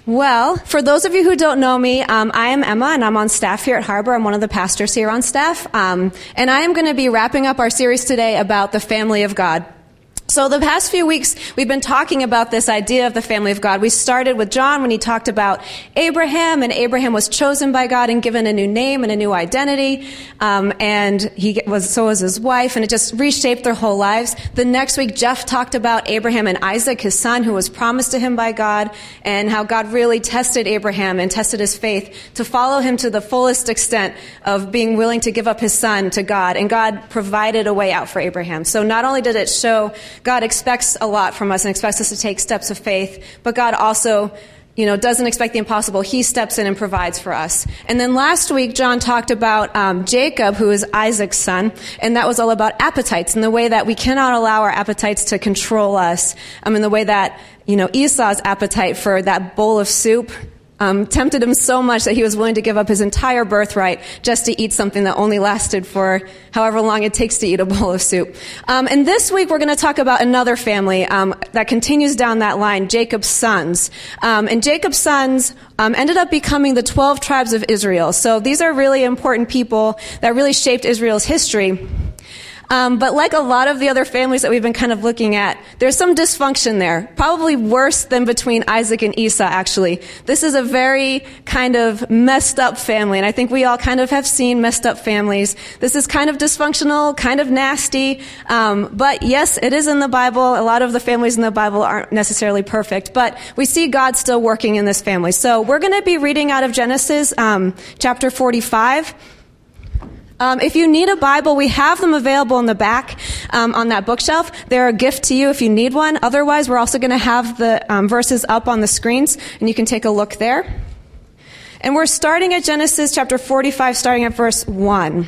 Well, for those of you who don't know me, I am Emma, and I'm on staff here at Harbor. I'm one of the pastors here on staff. And I am going to be wrapping up our series today about the family of God. So the past few weeks, we've been talking about this idea of the family of God. We started with John when he talked about Abraham, and Abraham was chosen by God and given a new name and a new identity. And so was his wife, and it just reshaped their whole lives. The next week, Jeff talked about Abraham and Isaac, his son, who was promised to him by God, and how God really tested Abraham and tested his faith to follow him to the fullest extent of being willing to give up his son to God. And God provided a way out for Abraham. So not only did it show God expects a lot from us and expects us to take steps of faith, but God also, doesn't expect the impossible. He steps in and provides for us. And then last week, John talked about Jacob, who is Isaac's son, and that was all about appetites and the way that we cannot allow our appetites to control us. In the way that, Esau's appetite for that bowl of soup tempted him so much that he was willing to give up his entire birthright just to eat something that only lasted for however long it takes to eat a bowl of soup. And this week we're going to talk about another family that continues down that line, Jacob's sons. And Jacob's sons ended up becoming the 12 tribes of Israel. So these are really important people that really shaped Israel's history. But like a lot of the other families that we've been kind of looking at, there's some dysfunction there. Probably worse than between Isaac and Esau, actually. This is a very kind of messed up family, and I think we all kind of have seen messed up families. This is kind of dysfunctional, kind of nasty, but yes, it is in the Bible. A lot of the families in the Bible aren't necessarily perfect, but we see God still working in this family. So we're going to be reading out of Genesis chapter 45. If you need a Bible, we have them available in the back on that bookshelf. They're a gift to you if you need one. Otherwise, we're also going to have the verses up on the screens, and you can take a look there. And we're starting at Genesis chapter 45, starting at verse 1.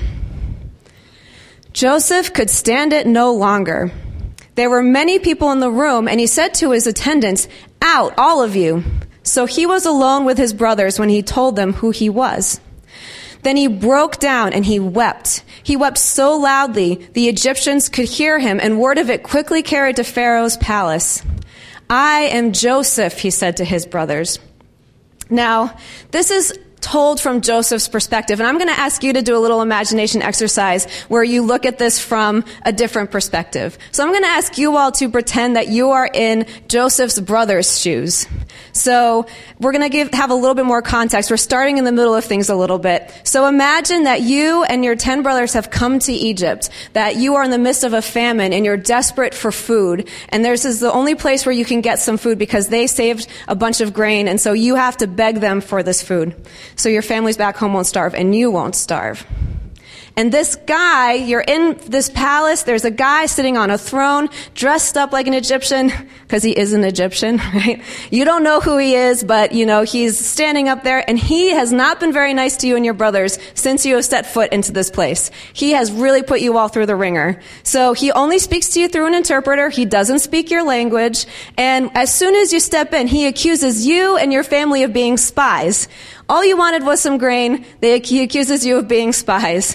Joseph could stand it no longer. There were many people in the room, and he said to his attendants, "Out, all of you." So he was alone with his brothers when he told them who he was. Then he broke down and he wept. He wept so loudly the Egyptians could hear him, and word of it quickly carried to Pharaoh's palace. "I am Joseph," he said to his brothers. Now, this is told from Joseph's perspective, and I'm going to ask you to do a little imagination exercise where you look at this from a different perspective. So I'm going to ask you all to pretend that you are in Joseph's brother's shoes. So we're going to have a little bit more context. We're starting in the middle of things a little bit. So imagine that you and your 10 brothers have come to Egypt, that you are in the midst of a famine and you're desperate for food. And this is the only place where you can get some food because they saved a bunch of grain, and so you have to beg them for this food. So your families back home won't starve, and you won't starve. And this guy, you're in this palace, there's a guy sitting on a throne, dressed up like an Egyptian, because he is an Egyptian, right? You don't know who he is, but, he's standing up there, and he has not been very nice to you and your brothers since you have set foot into this place. He has really put you all through the ringer. So he only speaks to you through an interpreter, he doesn't speak your language, and as soon as you step in, he accuses you and your family of being spies. All you wanted was some grain, he accuses you of being spies.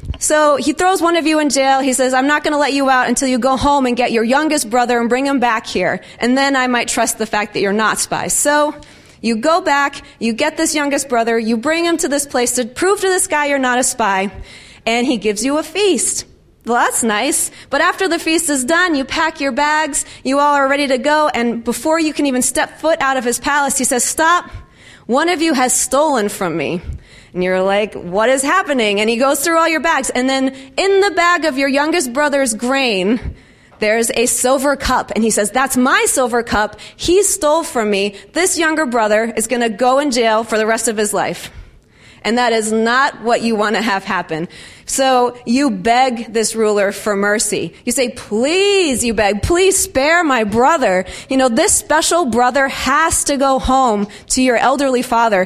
So he throws one of you in jail. He says, "I'm not going to let you out until you go home and get your youngest brother and bring him back here. And then I might trust the fact that you're not spies." So you go back, you get this youngest brother, you bring him to this place to prove to this guy you're not a spy, and he gives you a feast. Well, that's nice. But after the feast is done, you pack your bags, you all are ready to go, and before you can even step foot out of his palace, he says, "Stop. One of you has stolen from me." And you're like, "What is happening?" And he goes through all your bags. And then in the bag of your youngest brother's grain, there's a silver cup. And he says, "That's my silver cup. He stole from me. This younger brother is going to go in jail for the rest of his life." And that is not what you want to have happen. So you beg this ruler for mercy. You say, "Please," you beg, "please spare my brother. This special brother has to go home to your elderly father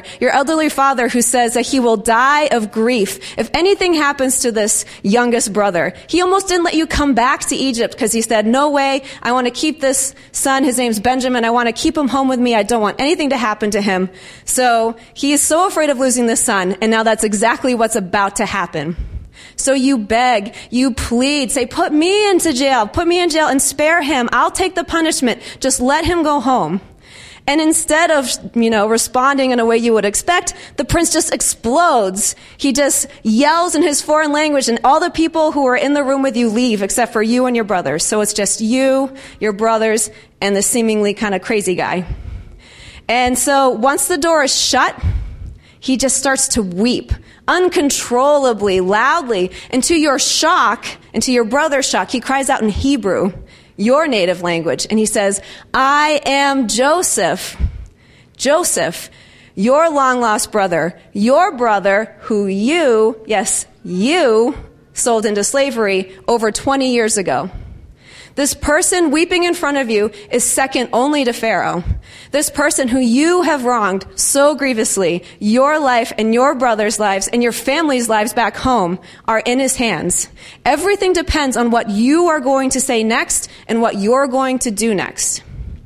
who says that he will die of grief if anything happens to this youngest brother." He almost didn't let you come back to Egypt because he said, "No way, I want to keep this son, his name's Benjamin, I want to keep him home with me, I don't want anything to happen to him." So he is so afraid of losing this son, and now that's exactly what's about to happen. So you beg, you plead, say, put me in jail and spare him. I'll take the punishment. Just let him go home. And instead of, responding in a way you would expect, the prince just explodes. He just yells in his foreign language, and all the people who are in the room with you leave except for you and your brothers. So it's just you, your brothers, and the seemingly kind of crazy guy. And so once the door is shut, he just starts to weep uncontrollably, loudly. And to your shock, and to your brother's shock, he cries out in Hebrew, your native language. And he says, I am Joseph. Joseph, your long-lost brother, your brother who you, yes, you, sold into slavery over 20 years ago. This person weeping in front of you is second only to Pharaoh. This person who you have wronged so grievously, your life and your brother's lives and your family's lives back home are in his hands. Everything depends on what you are going to say next and what you're going to do next.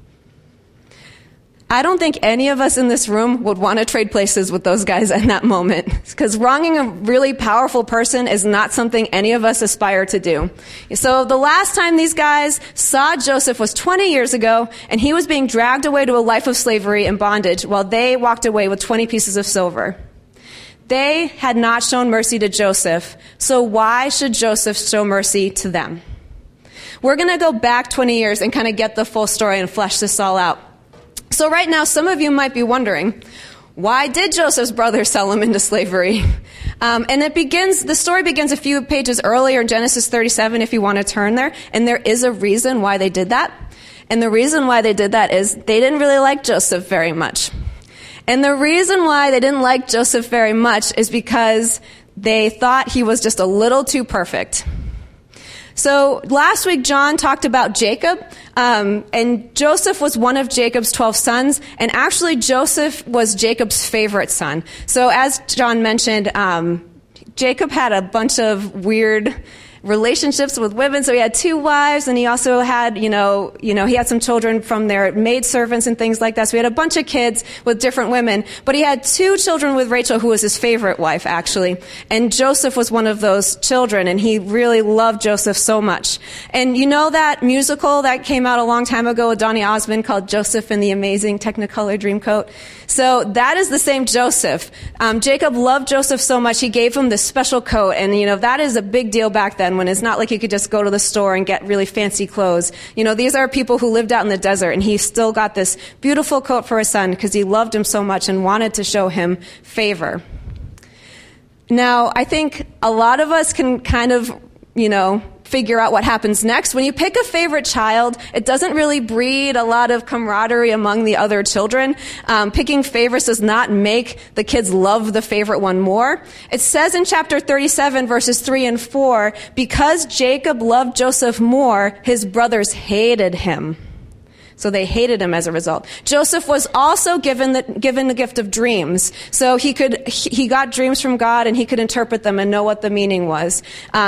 I don't think any of us in this room would want to trade places with those guys in that moment, because wronging a really powerful person is not something any of us aspire to do. So the last time these guys saw Joseph was 20 years ago, and he was being dragged away to a life of slavery and bondage while they walked away with 20 pieces of silver. They had not shown mercy to Joseph, so why should Joseph show mercy to them? We're going to go back 20 years and kind of get the full story and flesh this all out. So right now, some of you might be wondering, why did Joseph's brothers sell him into slavery? And the story begins a few pages earlier in Genesis 37, if you want to turn there. And there is a reason why they did that. And the reason why they did that is they didn't really like Joseph very much. And the reason why they didn't like Joseph very much is because they thought he was just a little too perfect. So last week, John talked about Jacob, and Joseph was one of Jacob's 12 sons, and actually Joseph was Jacob's favorite son. So as John mentioned, Jacob had a bunch of weird relationships with women. So he had 2 wives, and he also had, he had some children from their maidservants and things like that. So he had a bunch of kids with different women. But he had 2 children with Rachel, who was his favorite wife, actually. And Joseph was one of those children, and he really loved Joseph so much. And you know that musical that came out a long time ago with Donny Osmond called Joseph and the Amazing Technicolor Dreamcoat? So that is the same Joseph. Jacob loved Joseph so much, he gave him this special coat. And, that is a big deal back then, when it's not like you could just go to the store and get really fancy clothes. These are people who lived out in the desert, and he still got this beautiful coat for his son because he loved him so much and wanted to show him favor. Now, I think a lot of us can kind of, figure out what happens next. When you pick a favorite child, it doesn't really breed a lot of camaraderie among the other children. Picking favorites does not make the kids love the favorite one more. It says in chapter 37, verses 3 and 4, because Jacob loved Joseph more, his brothers hated him. So they hated him as a result. Joseph was also given the gift of dreams. So he got dreams from God, and he could interpret them and know what the meaning was.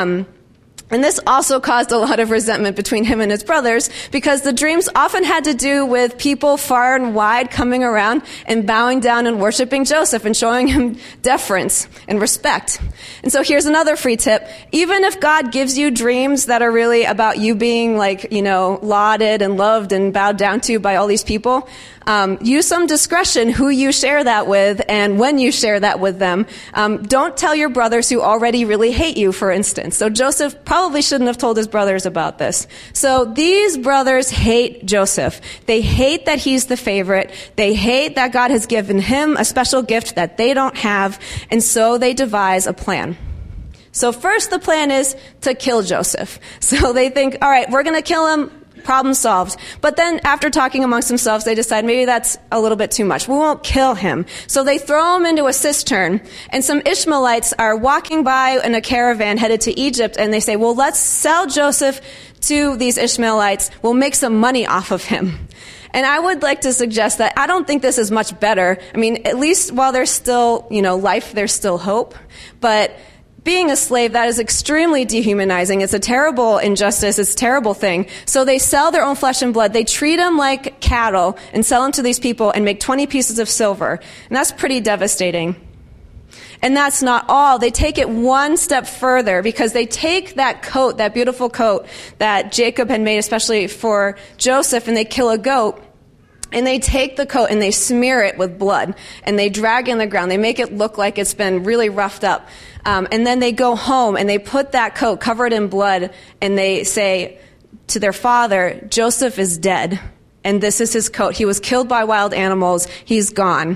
And this also caused a lot of resentment between him and his brothers, because the dreams often had to do with people far and wide coming around and bowing down and worshiping Joseph and showing him deference and respect. And so here's another free tip. Even if God gives you dreams that are really about you being lauded and loved and bowed down to by all these people, use some discretion who you share that with and when you share that with them. Don't tell your brothers who already really hate you, for instance. So Joseph probably shouldn't have told his brothers about this. So these brothers hate Joseph. They hate that he's the favorite. They hate that God has given him a special gift that they don't have. And so they devise a plan. So first, the plan is to kill Joseph. So they think, all right, we're going to kill him. Problem solved. But then after talking amongst themselves, they decide maybe that's a little bit too much. We won't kill him. So they throw him into a cistern, and some Ishmaelites are walking by in a caravan headed to Egypt, and they say, well, let's sell Joseph to these Ishmaelites. We'll make some money off of him. And I would like to suggest that I don't think this is much better. I mean, at least while there's still, life, there's still hope. But being a slave, that is extremely dehumanizing. It's a terrible injustice. It's a terrible thing. So they sell their own flesh and blood. They treat them like cattle and sell them to these people and make 20 pieces of silver. And that's pretty devastating. And that's not all. They take it one step further, because they take that coat, that beautiful coat that Jacob had made especially for Joseph, and they kill a goat. And they take the coat and they smear it with blood, and they drag it in the ground. They make it look like it's been really roughed up. And then they go home and they put that coat covered in blood, and they say to their father, Joseph is dead, and this is his coat. He was killed by wild animals. He's gone.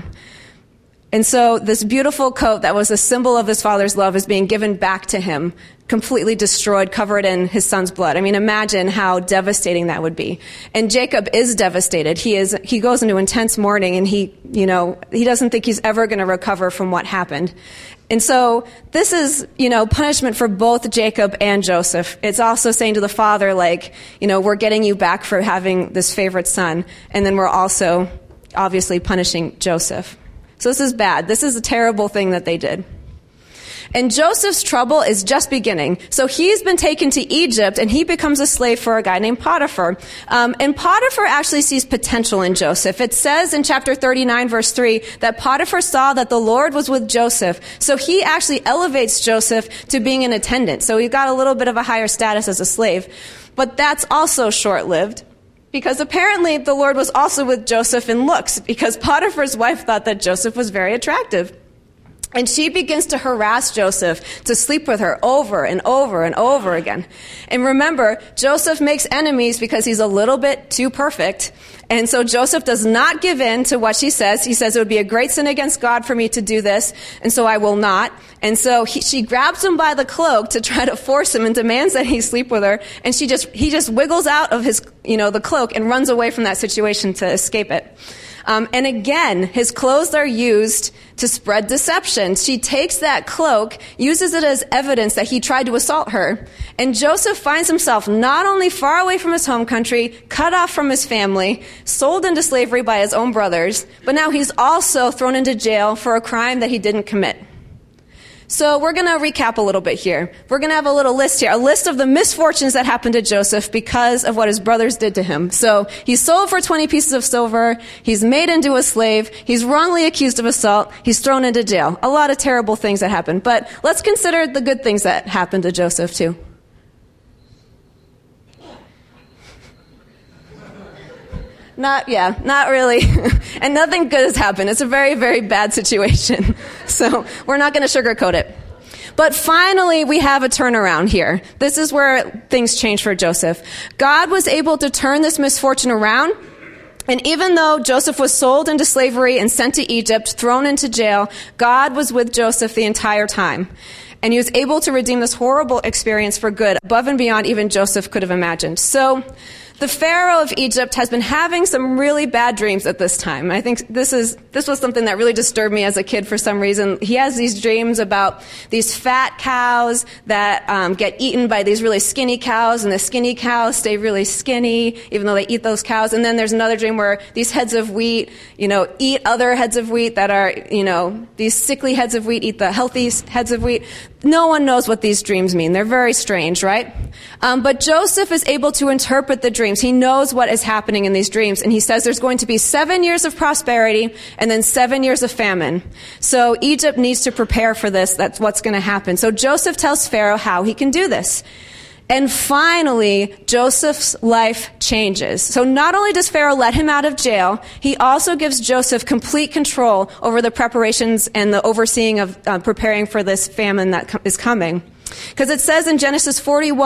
And so this beautiful coat that was a symbol of his father's love is being given back to him, completely destroyed, covered in his son's blood. I mean, imagine how devastating that would be. And Jacob is devastated. He goes into intense mourning, and he doesn't think he's ever going to recover from what happened. And so this is, punishment for both Jacob and Joseph. It's also saying to the father, we're getting you back for having this favorite son. And then we're also obviously punishing Joseph. So this is bad. This is a terrible thing that they did. And Joseph's trouble is just beginning. So he's been taken to Egypt, and he becomes a slave for a guy named Potiphar. And Potiphar actually sees potential in Joseph. It says in chapter 39, verse 3, that Potiphar saw that the Lord was with Joseph. So he actually elevates Joseph to being an attendant. So he got a little bit of a higher status as a slave. But that's also short-lived, because apparently the Lord was also with Joseph in looks, because Potiphar's wife thought that Joseph was very attractive. And she begins to harass Joseph to sleep with her over and over and over again. And remember, Joseph makes enemies because he's a little bit too perfect. And so Joseph does not give in to what she says. He says, it would be a great sin against God for me to do this, and so I will not. And so she grabs him by the cloak to try to force him and demands that he sleep with her. And he just wiggles out of his, the cloak and runs away from that situation to escape it. And again, his clothes are used to spread deception. She takes that cloak, uses it as evidence that he tried to assault her. And Joseph finds himself not only far away from his home country, cut off from his family, sold into slavery by his own brothers, but now he's also thrown into jail for a crime that he didn't commit. So we're going to recap a little bit here. We're going to have a little list here, a list of the misfortunes that happened to Joseph because of what his brothers did to him. So he's sold for 20 pieces of silver. He's made into a slave. He's wrongly accused of assault. He's thrown into jail. A lot of terrible things that happened. But let's consider the good things that happened to Joseph too. Not really. And nothing good has happened. It's a very, very bad situation. So we're not going to sugarcoat it. But finally, we have a turnaround here. This is where things change for Joseph. God was able to turn this misfortune around. And even though Joseph was sold into slavery and sent to Egypt, thrown into jail, God was with Joseph the entire time. And he was able to redeem this horrible experience for good, above and beyond even Joseph could have imagined. So the Pharaoh of Egypt has been having some really bad dreams at this time. I think this was something that really disturbed me as a kid for some reason. He has these dreams about these fat cows that get eaten by these really skinny cows, and the skinny cows stay really skinny even though they eat those cows. And then there's another dream where these heads of wheat, eat other heads of wheat that are, these sickly heads of wheat eat the healthy heads of wheat. No one knows what these dreams mean. They're very strange, right? But Joseph is able to interpret the dreams. He knows what is happening in these dreams. And he says there's going to be 7 years of prosperity and then 7 years of famine. So Egypt needs to prepare for this. That's what's going to happen. So Joseph tells Pharaoh how he can do this. And finally, Joseph's life changes. So not only does Pharaoh let him out of jail, he also gives Joseph complete control over the preparations and the overseeing of preparing for this famine that is coming. Because it says in Genesis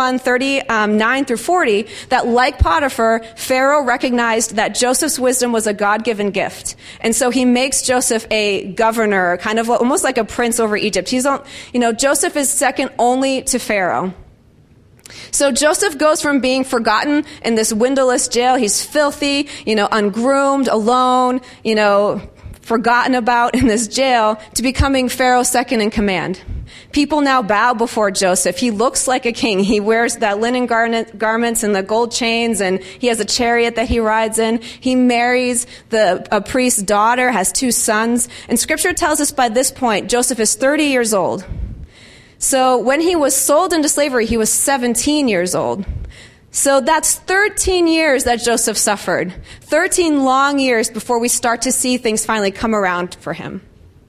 41:39 through 40, that like Potiphar, Pharaoh recognized that Joseph's wisdom was a God-given gift. And so he makes Joseph a governor, kind of almost like a prince over Egypt. Joseph is second only to Pharaoh. So Joseph goes from being forgotten in this windowless jail. He's filthy, ungroomed, alone, forgotten about in this jail, to becoming Pharaoh's second in command. People now bow before Joseph. He looks like a king. He wears that linen garments and the gold chains, and he has a chariot that he rides in. He marries a priest's daughter, has 2 sons. And Scripture tells us by this point, Joseph is 30 years old. So when he was sold into slavery, he was 17 years old. So that's 13 years that Joseph suffered. 13 long years before we start to see things finally come around for him.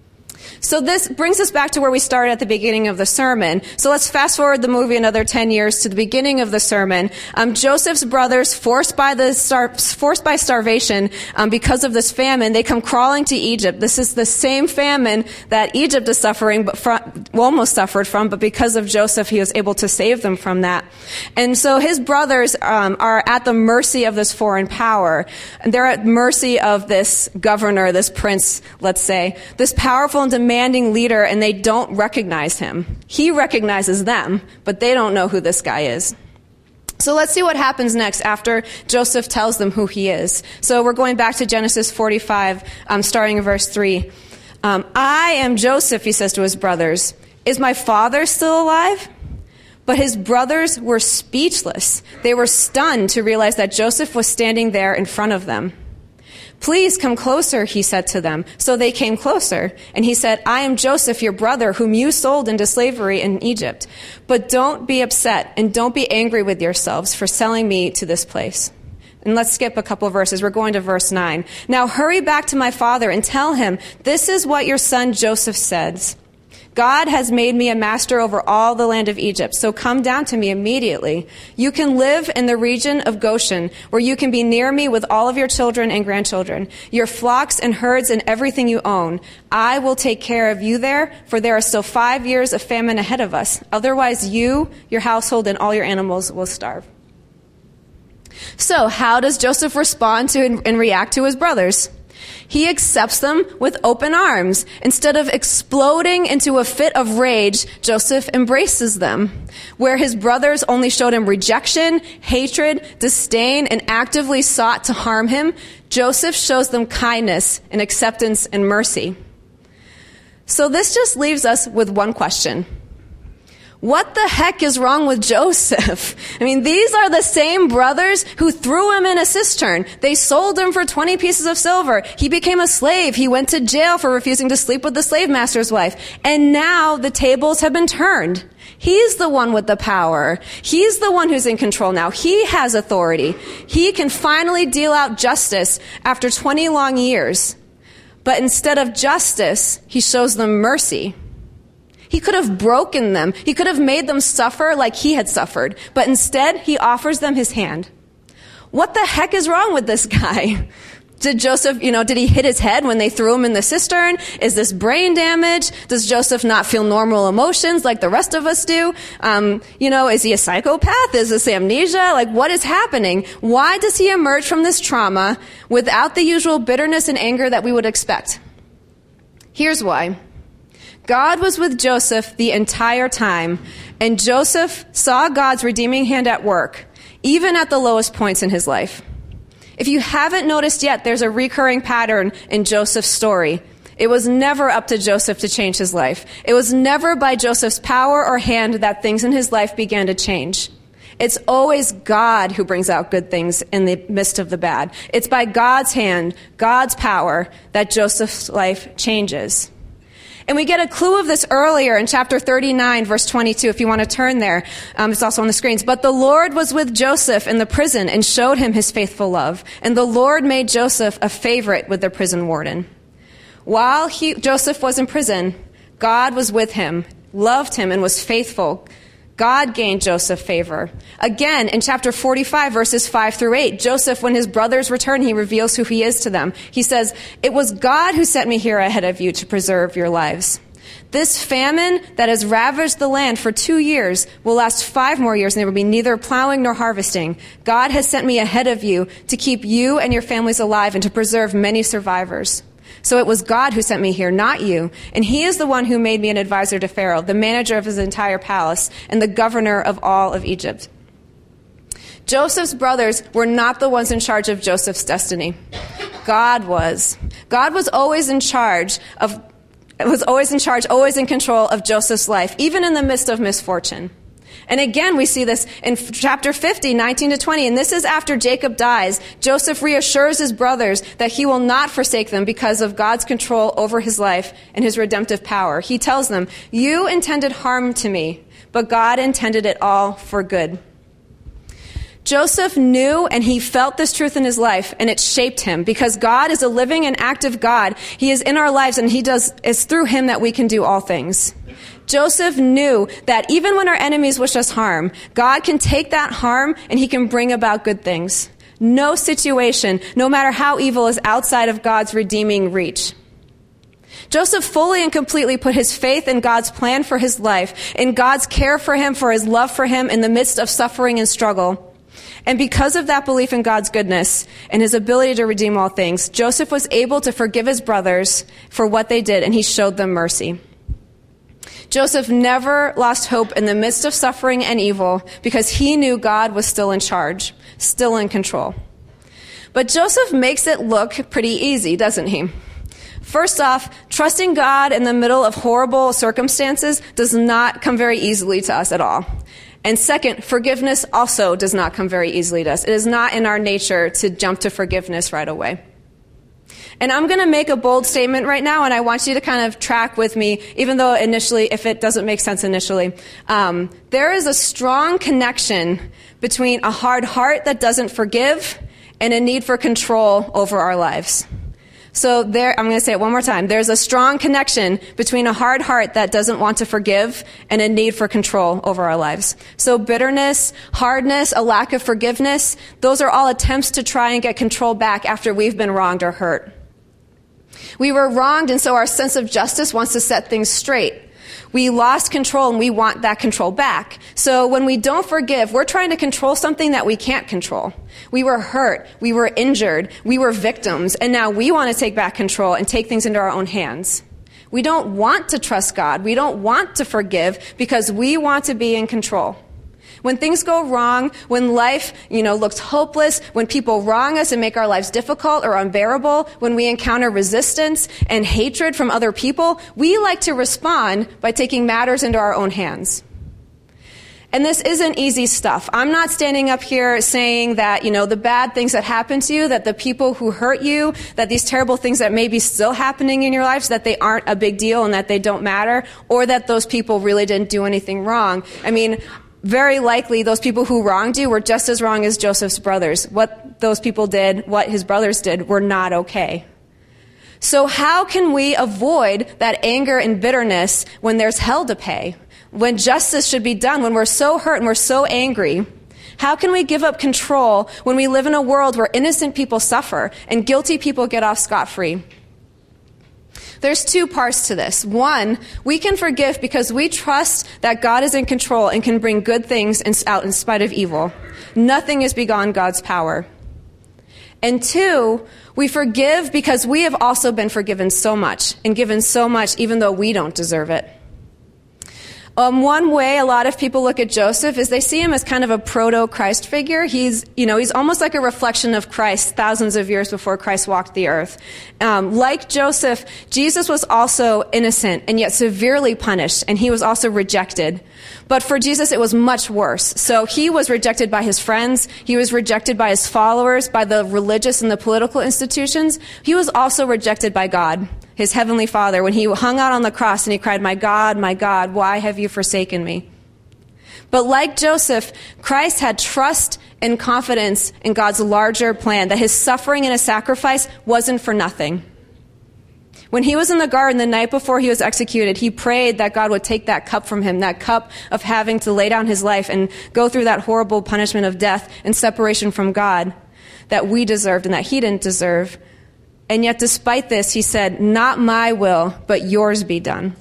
So this brings us back to where we started at the beginning of the sermon. So let's fast forward the movie another 10 years to the beginning of the sermon. Joseph's brothers, forced by starvation because of this famine, they come crawling to Egypt. This is the same famine that Egypt is suffering, almost suffered from, but because of Joseph, he was able to save them from that. And so his brothers are at the mercy of this foreign power. And they're at mercy of this governor, this prince, let's say, this powerful and demanding leader, and they don't recognize him. He recognizes them, but they don't know who this guy is. So let's see what happens next after Joseph tells them who he is. So we're going back to Genesis 45, starting in verse 3. I am Joseph, he says to his brothers. Is my father still alive? But his brothers were speechless. They were stunned to realize that Joseph was standing there in front of them. Please come closer, he said to them. So they came closer. And he said, I am Joseph, your brother, whom you sold into slavery in Egypt. But don't be upset and don't be angry with yourselves for selling me to this place. And let's skip a couple of verses. We're going to verse 9. Now hurry back to my father and tell him, this is what your son Joseph says. God has made me a master over all the land of Egypt, so come down to me immediately. You can live in the region of Goshen, where you can be near me with all of your children and grandchildren, your flocks and herds and everything you own. I will take care of you there, for there are still 5 years of famine ahead of us. Otherwise you, your household, and all your animals will starve. So how does Joseph respond to and react to his brothers? He accepts them with open arms. Instead of exploding into a fit of rage, Joseph embraces them. Where his brothers only showed him rejection, hatred, disdain, and actively sought to harm him, Joseph shows them kindness and acceptance and mercy. So this just leaves us with one question. What the heck is wrong with Joseph? I mean, these are the same brothers who threw him in a cistern. They sold him for 20 pieces of silver. He became a slave. He went to jail for refusing to sleep with the slave master's wife. And now the tables have been turned. He's the one with the power. He's the one who's in control now. He has authority. He can finally deal out justice after 20 long years. But instead of justice, he shows them mercy. He could have broken them. He could have made them suffer like he had suffered. But instead, he offers them his hand. What the heck is wrong with this guy? Did Joseph, did he hit his head when they threw him in the cistern? Is this brain damage? Does Joseph not feel normal emotions like the rest of us do? Is he a psychopath? Is this amnesia? Like, what is happening? Why does he emerge from this trauma without the usual bitterness and anger that we would expect? Here's why. God was with Joseph the entire time, and Joseph saw God's redeeming hand at work, even at the lowest points in his life. If you haven't noticed yet, there's a recurring pattern in Joseph's story. It was never up to Joseph to change his life. It was never by Joseph's power or hand that things in his life began to change. It's always God who brings out good things in the midst of the bad. It's by God's hand, God's power, that Joseph's life changes. And we get a clue of this earlier in chapter 39, verse 22, if you want to turn there. It's also on the screens. But the Lord was with Joseph in the prison and showed him his faithful love. And the Lord made Joseph a favorite with the prison warden. While Joseph was in prison, God was with him, loved him, and was faithful. God gained Joseph favor. Again, in chapter 45, verses 5 through 8, Joseph, when his brothers return, he reveals who he is to them. He says, "It was God who sent me here ahead of you to preserve your lives. This famine that has ravaged the land for 2 years will last 5 more years, and there will be neither plowing nor harvesting. God has sent me ahead of you to keep you and your families alive and to preserve many survivors. So it was God who sent me here, not you. And he is the one who made me an advisor to Pharaoh, the manager of his entire palace, and the governor of all of Egypt." Joseph's brothers were not the ones in charge of Joseph's destiny. God was. God was always in charge, always in control of Joseph's life, even in the midst of misfortune. And again, we see this in chapter 50, 19 to 20. And this is after Jacob dies. Joseph reassures his brothers that he will not forsake them because of God's control over his life and his redemptive power. He tells them, "You intended harm to me, but God intended it all for good." Joseph knew and he felt this truth in his life, and it shaped him because God is a living and active God. He is in our lives, and it's through him that we can do all things. Joseph knew that even when our enemies wish us harm, God can take that harm and he can bring about good things. No situation, no matter how evil, is outside of God's redeeming reach. Joseph fully and completely put his faith in God's plan for his life, in God's care for him, for his love for him in the midst of suffering and struggle. And because of that belief in God's goodness and his ability to redeem all things, Joseph was able to forgive his brothers for what they did, and he showed them mercy. Joseph never lost hope in the midst of suffering and evil because he knew God was still in charge, still in control. But Joseph makes it look pretty easy, doesn't he? First off, trusting God in the middle of horrible circumstances does not come very easily to us at all. And second, forgiveness also does not come very easily to us. It is not in our nature to jump to forgiveness right away. And I'm going to make a bold statement right now, and I want you to kind of track with me, even though initially, if it doesn't make sense initially. There is a strong connection between a hard heart that doesn't forgive and a need for control over our lives. So I'm going to say it one more time. There's a strong connection between a hard heart that doesn't want to forgive and a need for control over our lives. So bitterness, hardness, a lack of forgiveness, those are all attempts to try and get control back after we've been wronged or hurt. We were wronged, and so our sense of justice wants to set things straight. We lost control, and we want that control back. So when we don't forgive, we're trying to control something that we can't control. We were hurt, we were injured, we were victims, and now we want to take back control and take things into our own hands. We don't want to trust God. We don't want to forgive because we want to be in control. When things go wrong, when life, looks hopeless, when people wrong us and make our lives difficult or unbearable, when we encounter resistance and hatred from other people, we like to respond by taking matters into our own hands. And this isn't easy stuff. I'm not standing up here saying that, the bad things that happen to you, that the people who hurt you, that these terrible things that may be still happening in your lives, that they aren't a big deal and that they don't matter, or that those people really didn't do anything wrong. Very likely those people who wronged you were just as wrong as Joseph's brothers. What those people did, what his brothers did, were not okay. So how can we avoid that anger and bitterness when there's hell to pay? When justice should be done, when we're so hurt and we're so angry? How can we give up control when we live in a world where innocent people suffer and guilty people get off scot-free? There's two parts to this. One, we can forgive because we trust that God is in control and can bring good things out in spite of evil. Nothing is beyond God's power. And two, we forgive because we have also been forgiven so much and given so much even though we don't deserve it. One way a lot of people look at Joseph is they see him as kind of a proto-Christ figure. He's almost like a reflection of Christ thousands of years before Christ walked the earth. Like Joseph, Jesus was also innocent and yet severely punished, and he was also rejected. But for Jesus, it was much worse. So he was rejected by his friends. He was rejected by his followers, by the religious and the political institutions. He was also rejected by God, his heavenly Father, when he hung out on the cross and he cried, my God, why have you forsaken me?" But like Joseph, Christ had trust and confidence in God's larger plan, that his suffering and his sacrifice wasn't for nothing. When he was in the garden the night before he was executed, he prayed that God would take that cup from him, that cup of having to lay down his life and go through that horrible punishment of death and separation from God that we deserved and that he didn't deserve. And yet despite this, he said, "Not my will, but yours be done."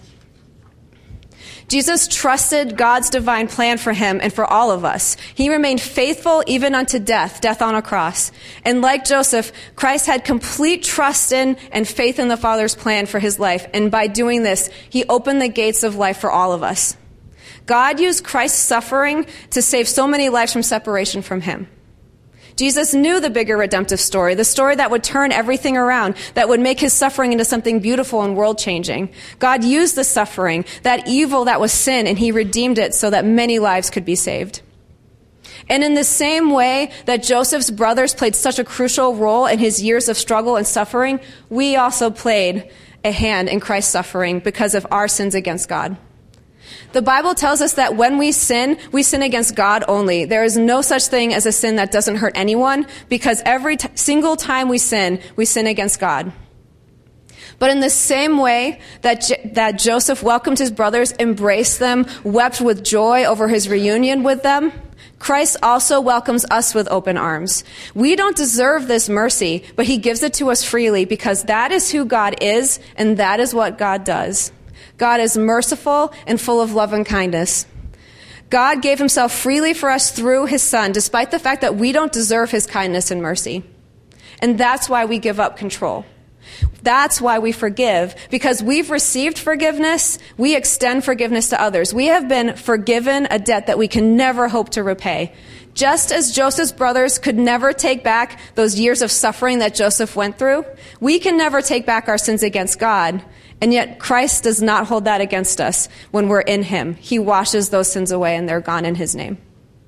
Jesus trusted God's divine plan for him and for all of us. He remained faithful even unto death on a cross. And like Joseph, Christ had complete trust in and faith in the Father's plan for his life. And by doing this, he opened the gates of life for all of us. God used Christ's suffering to save so many lives from separation from him. Jesus knew the bigger redemptive story, the story that would turn everything around, that would make his suffering into something beautiful and world-changing. God used the suffering, that evil that was sin, and he redeemed it so that many lives could be saved. And in the same way that Joseph's brothers played such a crucial role in his years of struggle and suffering, we also played a hand in Christ's suffering because of our sins against God. The Bible tells us that when we sin against God only. There is no such thing as a sin that doesn't hurt anyone, because every single time we sin against God. But in the same way that Joseph welcomed his brothers, embraced them, wept with joy over his reunion with them, Christ also welcomes us with open arms. We don't deserve this mercy, but he gives it to us freely because that is who God is, and that is what God does. God is merciful and full of love and kindness. God gave himself freely for us through his Son, despite the fact that we don't deserve his kindness and mercy. And that's why we give up control. That's why we forgive, because we've received forgiveness, we extend forgiveness to others. We have been forgiven a debt that we can never hope to repay. Just as Joseph's brothers could never take back those years of suffering that Joseph went through, we can never take back our sins against God. And yet Christ does not hold that against us when we're in him. He washes those sins away and they're gone in his name.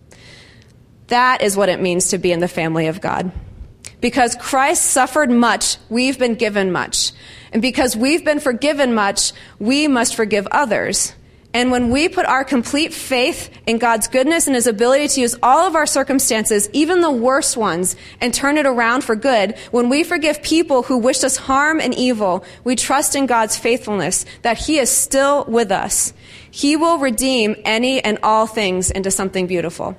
That is what it means to be in the family of God. Because Christ suffered much, we've been given much. And because we've been forgiven much, we must forgive others. And when we put our complete faith in God's goodness and his ability to use all of our circumstances, even the worst ones, and turn it around for good, when we forgive people who wished us harm and evil, we trust in God's faithfulness, that he is still with us. He will redeem any and all things into something beautiful.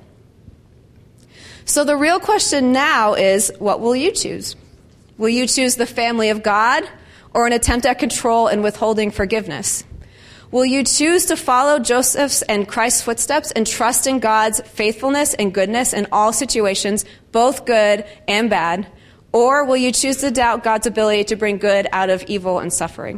So the real question now is, what will you choose? Will you choose the family of God or an attempt at control and withholding forgiveness? Will you choose to follow Joseph's and Christ's footsteps and trust in God's faithfulness and goodness in all situations, both good and bad? Or will you choose to doubt God's ability to bring good out of evil and suffering?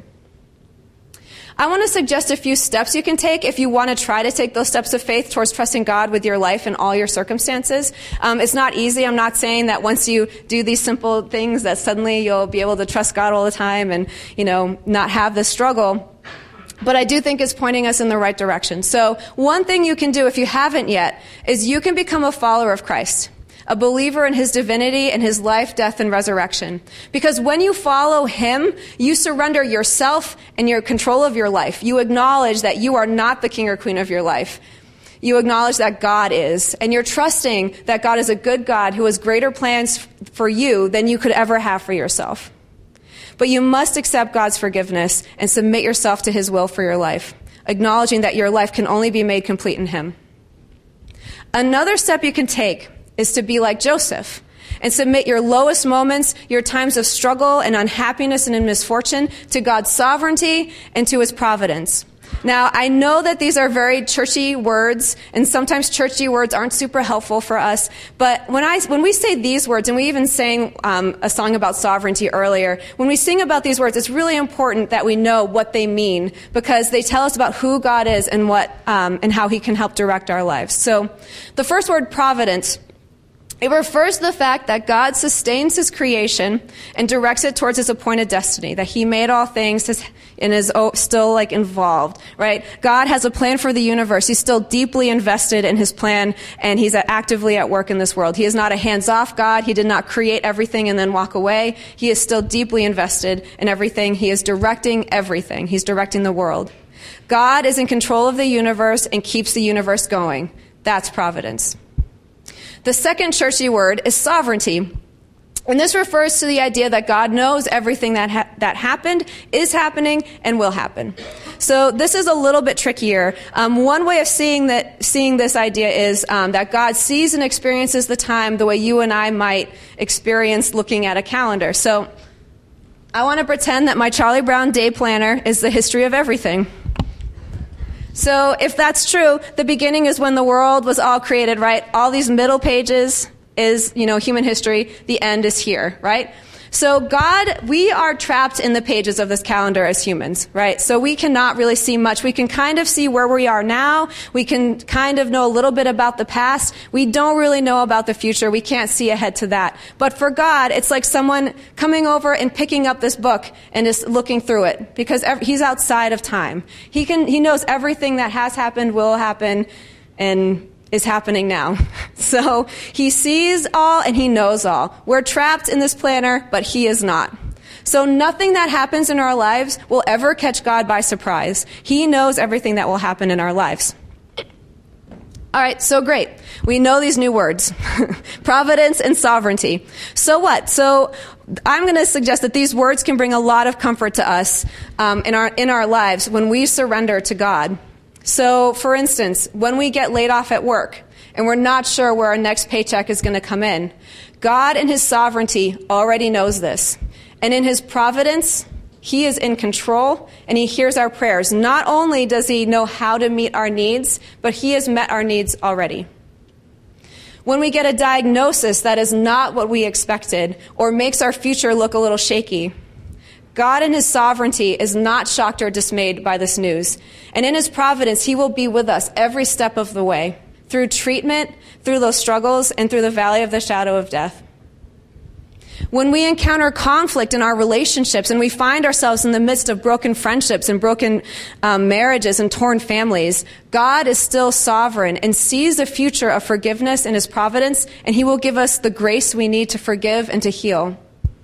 I want to suggest a few steps you can take if you want to try to take those steps of faith towards trusting God with your life and all your circumstances. It's not easy. I'm not saying that once you do these simple things that suddenly you'll be able to trust God all the time and, not have this struggle. But I do think it's pointing us in the right direction. So one thing you can do if you haven't yet is you can become a follower of Christ, a believer in his divinity and his life, death, and resurrection. Because when you follow him, you surrender yourself and your control of your life. You acknowledge that you are not the king or queen of your life. You acknowledge that God is, and you're trusting that God is a good God who has greater plans for you than you could ever have for yourself. But you must accept God's forgiveness and submit yourself to his will for your life, acknowledging that your life can only be made complete in him. Another step you can take is to be like Joseph and submit your lowest moments, your times of struggle and unhappiness and in misfortune to God's sovereignty and to his providence. Now, I know that these are very churchy words, and sometimes churchy words aren't super helpful for us, but when we say these words, and we even sang a song about sovereignty earlier, when we sing about these words, it's really important that we know what they mean, because they tell us about who God is and and how he can help direct our lives. So, the first word, providence, it refers to the fact that God sustains his creation and directs it towards his appointed destiny, that he made all things and is still involved, right? God has a plan for the universe. He's still deeply invested in his plan, and he's actively at work in this world. He is not a hands-off God. He did not create everything and then walk away. He is still deeply invested in everything. He is directing everything. He's directing the world. God is in control of the universe and keeps the universe going. That's providence. The second churchy word is sovereignty. And this refers to the idea that God knows everything that happened, is happening, and will happen. So this is a little bit trickier. One way of seeing this idea is that God sees and experiences the time the way you and I might experience looking at a calendar. So I want to pretend that my Charlie Brown day planner is the history of everything. So if that's true, the beginning is when the world was all created, right? All these middle pages is, human history. The end is here, right? So we are trapped in the pages of this calendar as humans, right? So we cannot really see much. We can kind of see where we are now. We can kind of know a little bit about the past. We don't really know about the future. We can't see ahead to that. But for God, it's like someone coming over and picking up this book and just looking through it, because he's outside of time. He knows everything that has happened, will happen, and is happening now. So he sees all and he knows all. We're trapped in this planner, but he is not. So nothing that happens in our lives will ever catch God by surprise. He knows everything that will happen in our lives. All right, so great. We know these new words, providence and sovereignty. So what? So I'm going to suggest that these words can bring a lot of comfort to us in our lives when we surrender to God. So, for instance, when we get laid off at work and we're not sure where our next paycheck is going to come in, God in his sovereignty already knows this. And in his providence, he is in control and he hears our prayers. Not only does he know how to meet our needs, but he has met our needs already. When we get a diagnosis that is not what we expected or makes our future look a little shaky, God in his sovereignty is not shocked or dismayed by this news. And in his providence, he will be with us every step of the way, through treatment, through those struggles, and through the valley of the shadow of death. When we encounter conflict in our relationships and we find ourselves in the midst of broken friendships and broken marriages and torn families, God is still sovereign and sees the future of forgiveness in his providence, and he will give us the grace we need to forgive and to heal.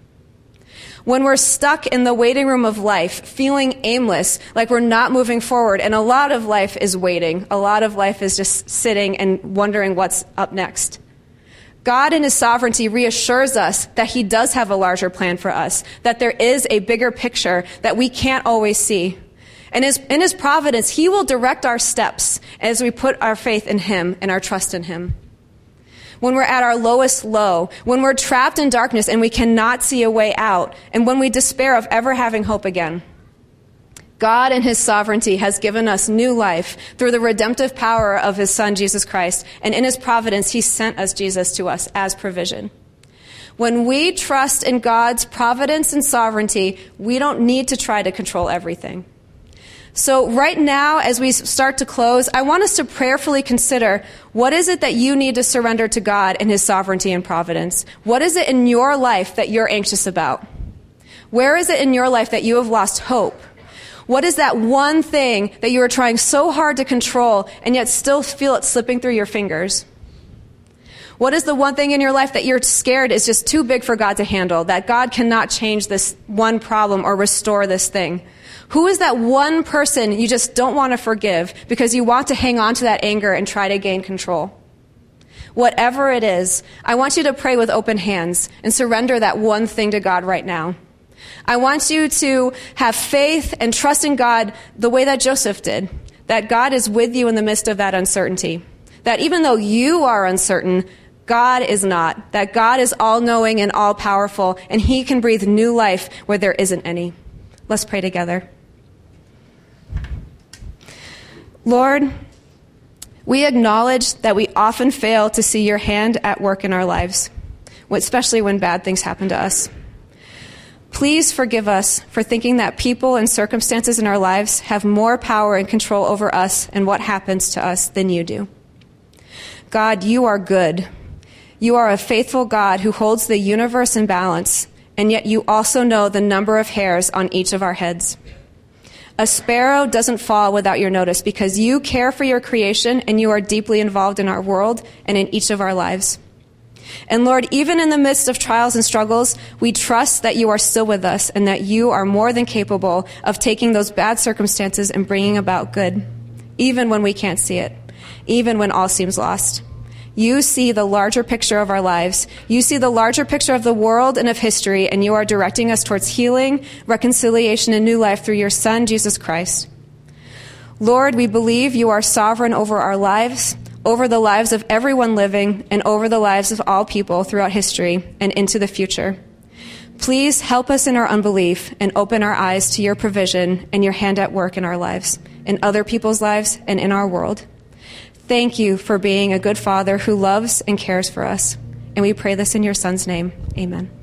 When we're stuck in the waiting room of life, feeling aimless, like we're not moving forward, and a lot of life is waiting, a lot of life is just sitting and wondering what's up next, God in his sovereignty reassures us that he does have a larger plan for us, that there is a bigger picture that we can't always see. And in his providence, he will direct our steps as we put our faith in him and our trust in him. When we're at our lowest low, when we're trapped in darkness and we cannot see a way out, and when we despair of ever having hope again, God in his sovereignty has given us new life through the redemptive power of his son, Jesus Christ. And in his providence, he sent us Jesus to us as provision. When we trust in God's providence and sovereignty, we don't need to try to control everything. So right now, as we start to close, I want us to prayerfully consider, what is it that you need to surrender to God in his sovereignty and providence? What is it in your life that you're anxious about? Where is it in your life that you have lost hope? What is that one thing that you are trying so hard to control and yet still feel it slipping through your fingers? What is the one thing in your life that you're scared is just too big for God to handle, that God cannot change this one problem or restore this thing? Who is that one person you just don't want to forgive because you want to hang on to that anger and try to gain control? Whatever it is, I want you to pray with open hands and surrender that one thing to God right now. I want you to have faith and trust in God the way that Joseph did, that God is with you in the midst of that uncertainty, that even though you are uncertain, God is not, that God is all-knowing and all-powerful, and he can breathe new life where there isn't any. Let's pray together. Lord, we acknowledge that we often fail to see your hand at work in our lives, especially when bad things happen to us. Please forgive us for thinking that people and circumstances in our lives have more power and control over us and what happens to us than you do. God, you are good. You are a faithful God who holds the universe in balance, and yet you also know the number of hairs on each of our heads. A sparrow doesn't fall without your notice because you care for your creation and you are deeply involved in our world and in each of our lives. And Lord, even in the midst of trials and struggles, we trust that you are still with us and that you are more than capable of taking those bad circumstances and bringing about good, even when we can't see it, even when all seems lost. You see the larger picture of our lives. You see the larger picture of the world and of history, and you are directing us towards healing, reconciliation, and new life through your Son, Jesus Christ. Lord, we believe you are sovereign over our lives, over the lives of everyone living, and over the lives of all people throughout history and into the future. Please help us in our unbelief and open our eyes to your provision and your hand at work in our lives, in other people's lives, and in our world. Thank you for being a good Father who loves and cares for us. And we pray this in your Son's name. Amen.